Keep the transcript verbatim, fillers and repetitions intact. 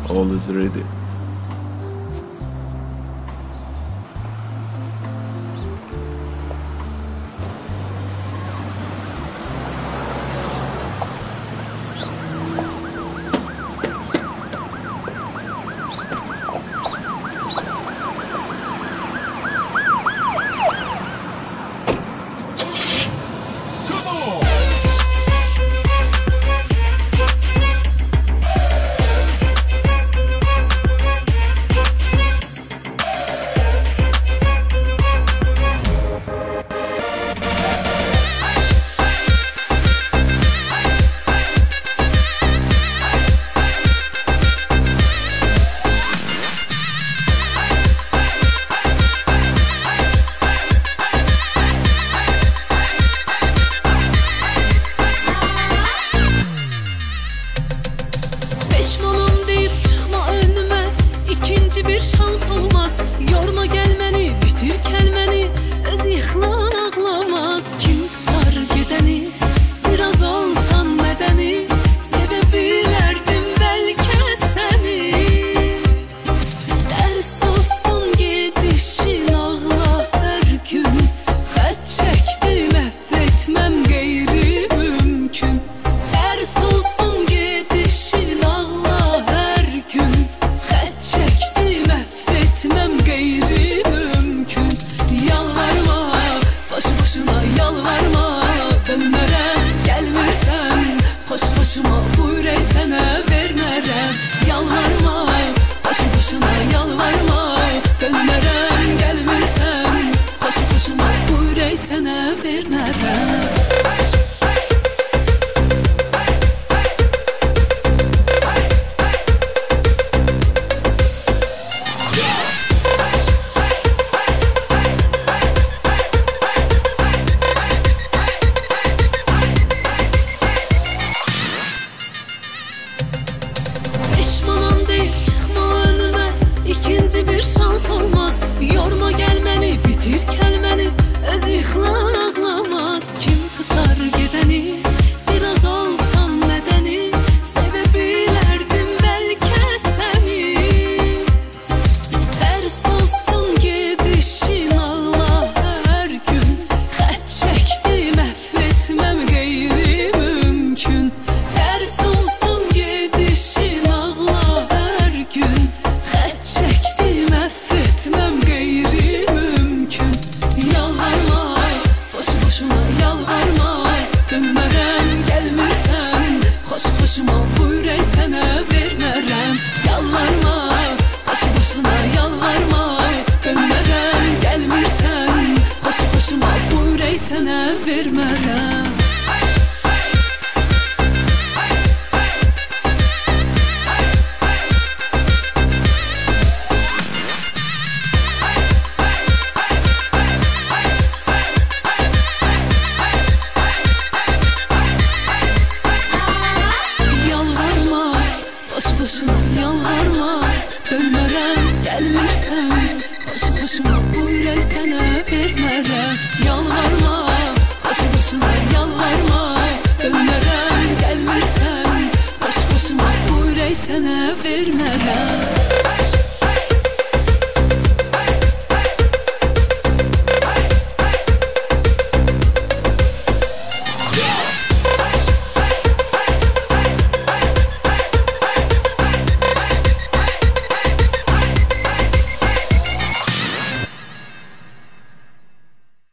All is ready. Bir şans olmaz, yorma gelmeni, bitir kelmeni, öz yıxılan ağlamaz. Kim tutar gedəni, biraz olsan mədəni, sevə bilərdim bəlkə səni. Dərs olsun gedişin, ağla hər gün, xət çəkdim, əff etməm qeyri mümkün. Dərs olsun gedişin, ağla hər gün, xət çəkdim, etmem gayri mümkün. Yalvarma, başı başına yalvarma, dönmərəm, gəlmirsən, xoş başıma buyur ey sənə vermərəm. Yalvarma, başı başına yalvarma, dönmərəm, gəlmirsən, xoş başıma buyur ey sənə vermərəm. Bir şans olmaz, yorma gelmeni, bitir kelmeni, öz yıxılan ağlamaz. Kim tutar gedəni, biraz olsan mədəni, sevə bilərdim bəlkə səni. Dərs olsun gedişin, ağla hər gün, xət çəkdim, əff etməm qeyri mümkün. Dərs olsun gedişin, ağla hər gün, xət çəkdim, əff etməm qeyri mümkün. Yalvarma, boşu boşuna yalvarma, dönmərəm, gəlmirsən, xoş xoşuma buyur ey sənə vermərəm. Yalvarma, boşu boşuna yalvarma, dönmərəm, gəlmirsən, xoş xoşuma buyur ey sənə vermərəm. Boşuna yalvarma, dönmərəm, gəlmirsən, xoş xoşuma buyur ey sənə vermərəm. Yalvarma, boşu boşuna yalvarma, dönmərəm, gəlmirsən, xoş xoşuma buyur ey sənə vermərəm.